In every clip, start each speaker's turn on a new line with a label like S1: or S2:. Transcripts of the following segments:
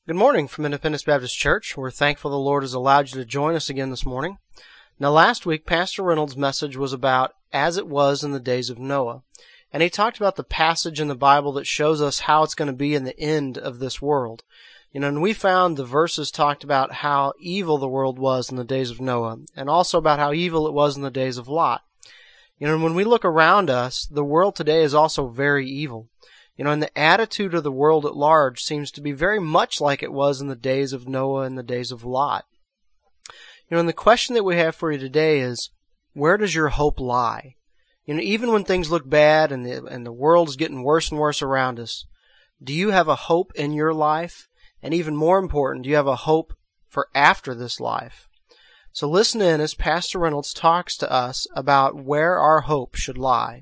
S1: Good morning from Independence Baptist Church. We're thankful the Lord has allowed you to join us again this morning. Now, last week, Pastor Reynolds' message was about as it was in the days of Noah. And he talked about the passage in the Bible that shows us how it's going to be in the end of this world. And we found the verses talked about how evil the world was in the days of Noah, and also about how evil it was in the days of Lot. And when we look around us, the world today is also very evil. And the attitude of the world at large seems to be very much like it was in the days of Noah and the days of Lot. And the question that we have for you today is, where does your hope lie? Even when things look bad and the world is getting worse and worse around us, do you have a hope in your life? And even more important, do you have a hope for after this life? So listen in as Pastor Reynolds talks to us about where our hope should lie.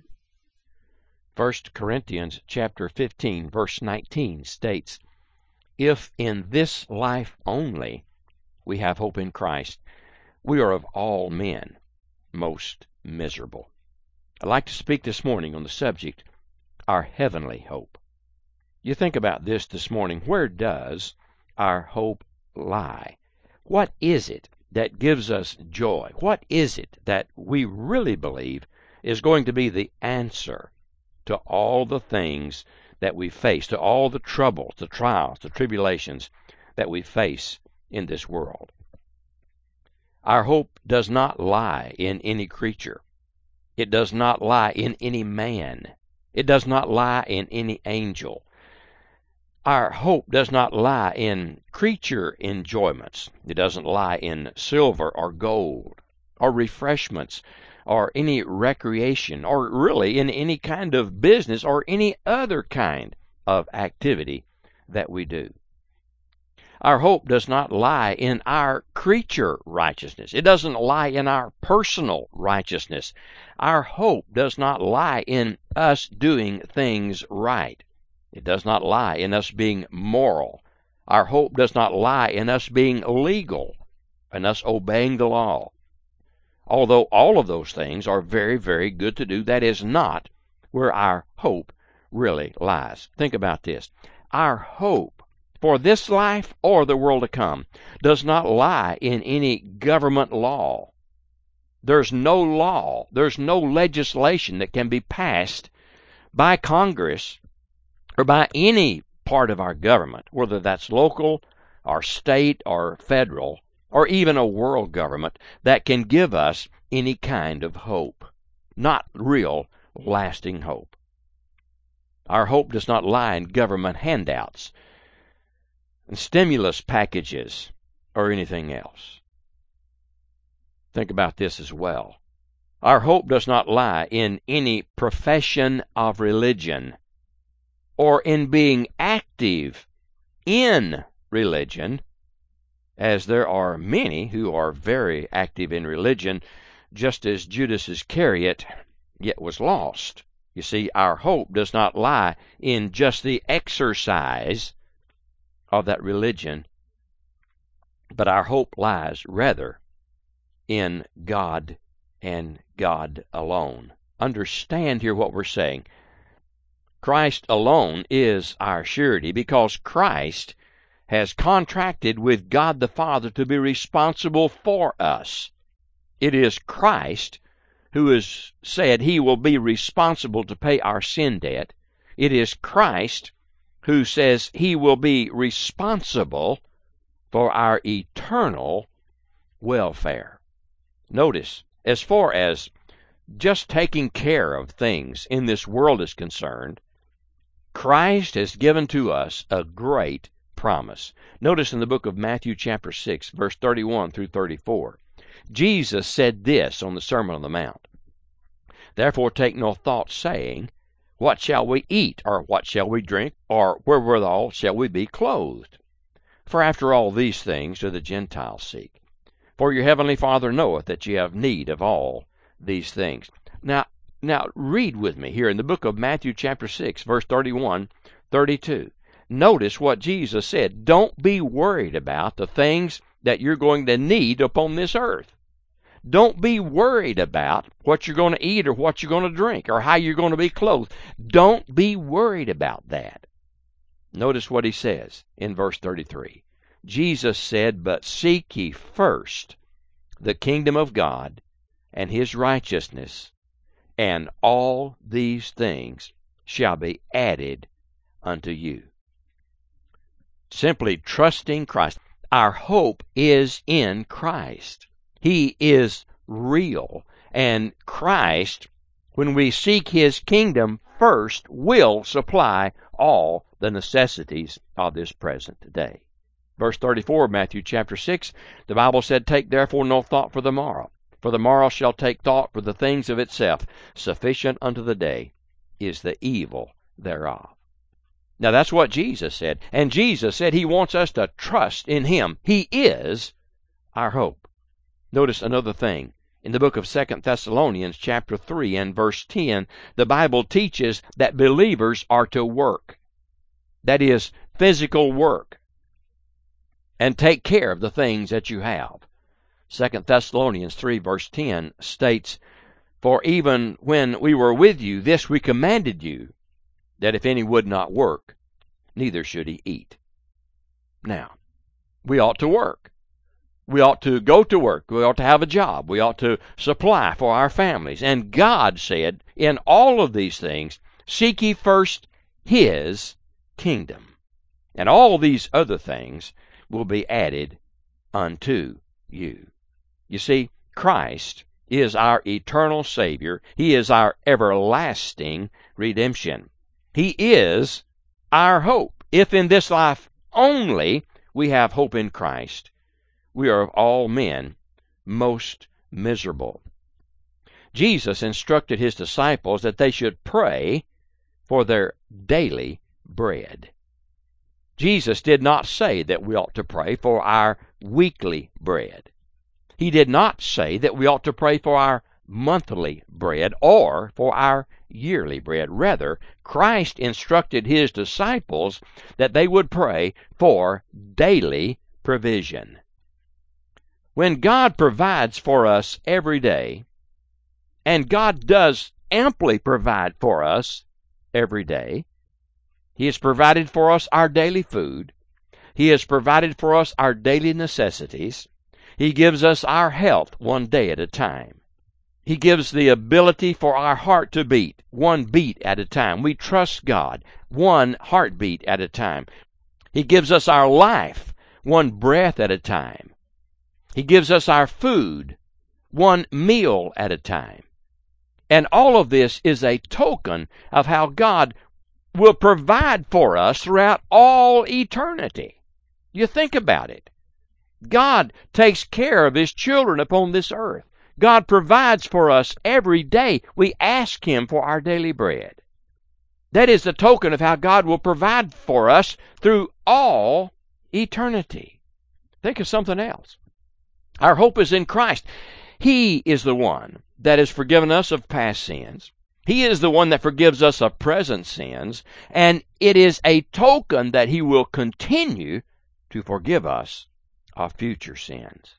S2: 1 Corinthians chapter 15, verse 19 states, "If in this life only we have hope in Christ, we are of all men most miserable." I'd like to speak this morning on the subject, our heavenly hope. You think about this morning. Where does our hope lie? What is it that gives us joy? What is it that we really believe is going to be the answer to all the things that we face, to all the troubles, the trials, the tribulations that we face in this world? Our hope does not lie in any creature. It does not lie in any man. It does not lie in any angel. Our hope does not lie in creature enjoyments. It doesn't lie in silver or gold or refreshments or any recreation, or really in any kind of business or any other kind of activity that we do. Our hope does not lie in our creature righteousness. It doesn't lie in our personal righteousness. Our hope does not lie in us doing things right. It does not lie in us being moral. Our hope does not lie in us being legal and us obeying the law. Although all of those things are very, very good to do, that is not where our hope really lies. Think about this. Our hope for this life or the world to come does not lie in any government law. There's no law, there's no legislation that can be passed by Congress or by any part of our government, whether that's local or state or federal, or even a world government, that can give us any kind of hope. Not real, lasting hope. Our hope does not lie in government handouts and stimulus packages or anything else. Think about this as well. Our hope does not lie in any profession of religion or in being active in religion, as there are many who are very active in religion, just as Judas Iscariot yet was lost. You see, our hope does not lie in just the exercise of that religion, but our hope lies rather in God and God alone. Understand here what we're saying. Christ alone is our surety, because Christ has contracted with God the Father to be responsible for us. It is Christ who has said he will be responsible to pay our sin debt. It is Christ who says he will be responsible for our eternal welfare. Notice, as far as just taking care of things in this world is concerned, Christ has given to us a great promise. Notice in the book of Matthew chapter 6, verse 31 through 34, Jesus said this on the Sermon on the Mount: "Therefore take no thought, saying, What shall we eat, or what shall we drink, or wherewithal shall we be clothed? For after all these things do the Gentiles seek. For your heavenly Father knoweth that ye have need of all these things." Now read with me here in the book of Matthew chapter 6, verse 31, 32. Notice what Jesus said. Don't be worried about the things that you're going to need upon this earth. Don't be worried about what you're going to eat or what you're going to drink or how you're going to be clothed. Don't be worried about that. Notice what he says in verse 33. Jesus said, "But seek ye first the kingdom of God and his righteousness, and all these things shall be added unto you." Simply trusting Christ. Our hope is in Christ. He is real. And Christ, when we seek his kingdom first, will supply all the necessities of this present day. Verse 34 of Matthew chapter 6, the Bible said, "Take therefore no thought for the morrow, for the morrow shall take thought for the things of itself. Sufficient unto the day is the evil thereof." Now that's what Jesus said. And Jesus said he wants us to trust in him. He is our hope. Notice another thing. In the book of 2 Thessalonians chapter 3 and verse 10, the Bible teaches that believers are to work. That is, physical work. And take care of the things that you have. 2 Thessalonians 3 verse 10 states, "For even when we were with you, this we commanded you, that if any would not work, neither should he eat." Now, we ought to work. We ought to go to work. We ought to have a job. We ought to supply for our families. And God said, in all of these things, seek ye first his kingdom, and all these other things will be added unto you. You see, Christ is our eternal Savior. He is our everlasting redemption. He is our hope. If in this life only we have hope in Christ, we are of all men most miserable. Jesus instructed his disciples that they should pray for their daily bread. Jesus did not say that we ought to pray for our weekly bread. He did not say that we ought to pray for our monthly bread or for our yearly bread. Rather, Christ instructed his disciples that they would pray for daily provision. When God provides for us every day, and God does amply provide for us every day, he has provided for us our daily food. He has provided for us our daily necessities. He gives us our health one day at a time. He gives the ability for our heart to beat one beat at a time. We trust God one heartbeat at a time. He gives us our life one breath at a time. He gives us our food one meal at a time. And all of this is a token of how God will provide for us throughout all eternity. You think about it. God takes care of his children upon this earth. God provides for us every day. We ask him for our daily bread. That is the token of how God will provide for us through all eternity. Think of something else. Our hope is in Christ. He is the one that has forgiven us of past sins. He is the one that forgives us of present sins. And it is a token that he will continue to forgive us of future sins.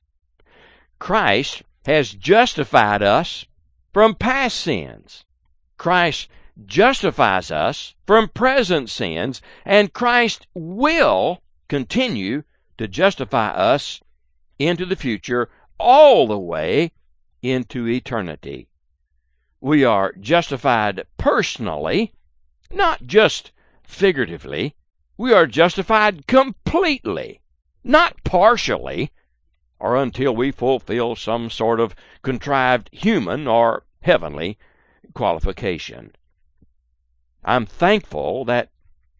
S2: Christ has justified us from past sins. Christ justifies us from present sins. And Christ will continue to justify us into the future, all the way into eternity. We are justified personally, not just figuratively. We are justified completely, not partially, or until we fulfill some sort of contrived human or heavenly qualification. I'm thankful that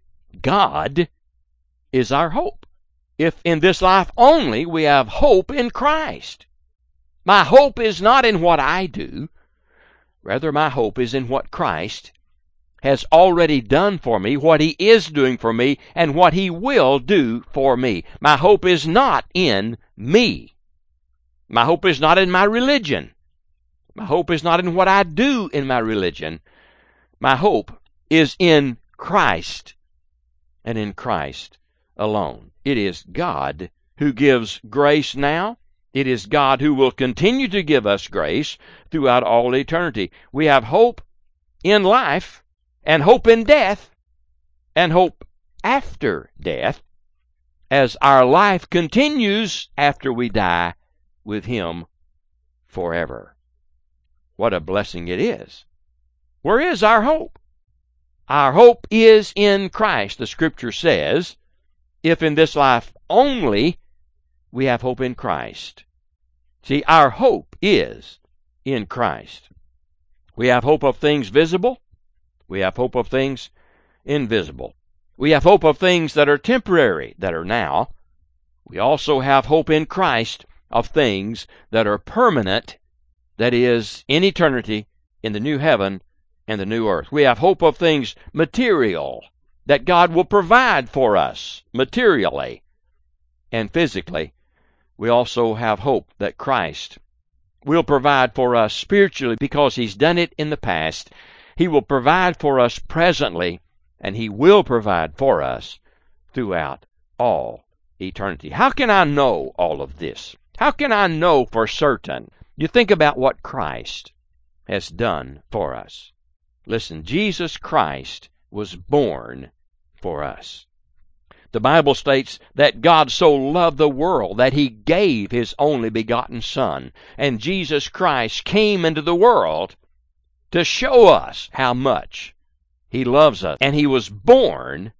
S2: God is our hope. If in this life only we have hope in Christ. My hope is not in what I do. Rather, my hope is in what Christ has already done for me, what he is doing for me, and what he will do for me. My hope is not in me. My hope is not in my religion. My hope is not in what I do in my religion. My hope is in Christ, and in Christ alone. It is God who gives grace now. It is God who will continue to give us grace throughout all eternity. We have hope in life, and hope in death, and hope after death, as our life continues after we die with Him forever. What a blessing it is. Where is our hope? Our hope is in Christ. The Scripture says, if in this life only we have hope in Christ. See, our hope is in Christ. We have hope of things visible. We have hope of things invisible. We have hope of things that are temporary, that are now. We also have hope in Christ of things that are permanent, that is, in eternity, in the new heaven and the new earth. We have hope of things material, that God will provide for us materially and physically. We also have hope that Christ will provide for us spiritually, because He's done it in the past. He will provide for us presently, and He will provide for us throughout all eternity. How can I know all of this? How can I know for certain? You think about what Christ has done for us. Listen, Jesus Christ was born for us. The Bible states that God so loved the world that He gave His only begotten Son. And Jesus Christ came into the world to show us how much He loves us. And He was born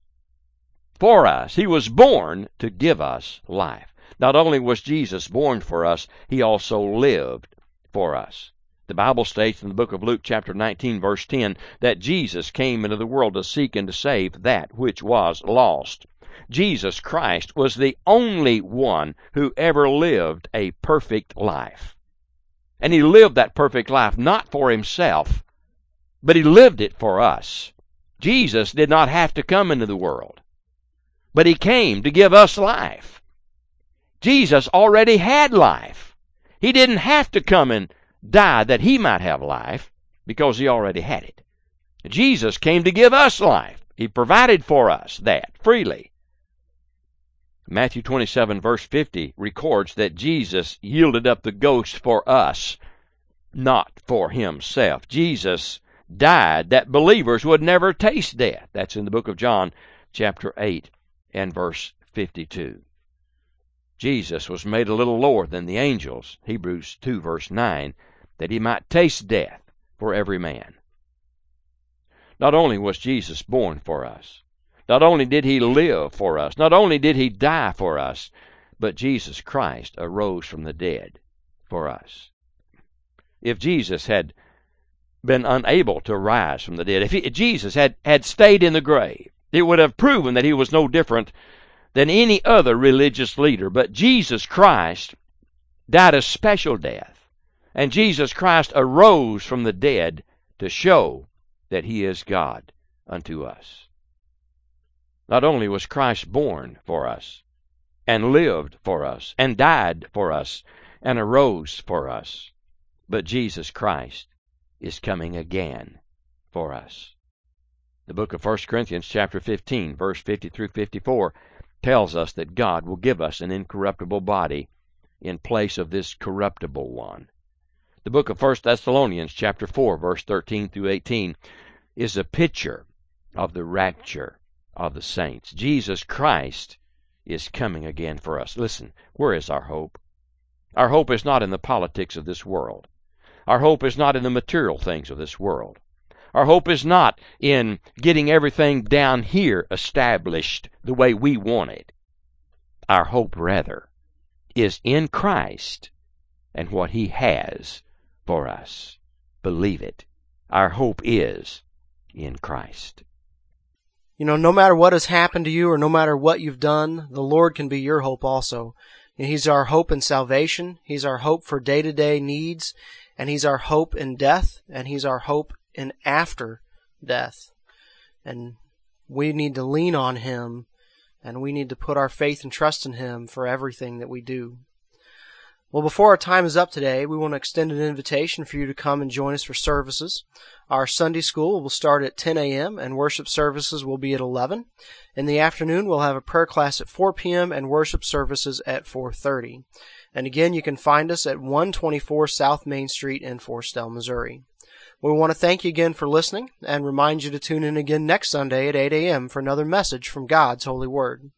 S2: for us. He was born to give us life. Not only was Jesus born for us, He also lived for us. The Bible states in the book of Luke chapter 19 verse 10 that Jesus came into the world to seek and to save that which was lost. Jesus Christ was the only one who ever lived a perfect life. And He lived that perfect life not for Himself, but He lived it for us. Jesus did not have to come into the world, but He came to give us life. Jesus already had life. He didn't have to come and die that He might have life, because He already had it. Jesus came to give us life. He provided for us that freely. Matthew 27 verse 50 records that Jesus yielded up the ghost for us, not for Himself. Jesus died that believers would never taste death. That's in the book of John chapter 8 and verse 52. Jesus was made a little lower than the angels, Hebrews 2 verse 9, that He might taste death for every man. Not only was Jesus born for us, not only did He live for us, not only did He die for us, but Jesus Christ arose from the dead for us. If Jesus had been unable to rise from the dead, if Jesus had stayed in the grave, it would have proven that He was no different than any other religious leader. But Jesus Christ died a special death, and Jesus Christ arose from the dead to show that He is God unto us. Not only was Christ born for us, and lived for us, and died for us, and arose for us, but Jesus Christ is coming again for us. The book of 1 Corinthians chapter 15, verse 50 through 54, tells us that God will give us an incorruptible body in place of this corruptible one. The book of 1 Thessalonians chapter 4, verse 13 through 18, is a picture of the rapture of the saints. Jesus Christ is coming again for us. Listen, where is our hope? Our hope is not in the politics of this world. Our hope is not in the material things of this world. Our hope is not in getting everything down here established the way we want it. Our hope, rather, is in Christ and what He has for us. Believe it. Our hope is in Christ.
S1: You know, no matter what has happened to you or no matter what you've done, the Lord can be your hope also. And He's our hope in salvation. He's our hope for day-to-day needs. And He's our hope in death. And He's our hope in after death. And we need to lean on Him. And we need to put our faith and trust in Him for everything that we do. Well, before our time is up today, we want to extend an invitation for you to come and join us for services. Our Sunday school will start at 10 a.m. and worship services will be at 11. In the afternoon, we'll have a prayer class at 4 p.m. and worship services at 4:30. And again, you can find us at 124 South Main Street in Forestell, Missouri. We want to thank you again for listening and remind you to tune in again next Sunday at 8 a.m. for another message from God's Holy Word.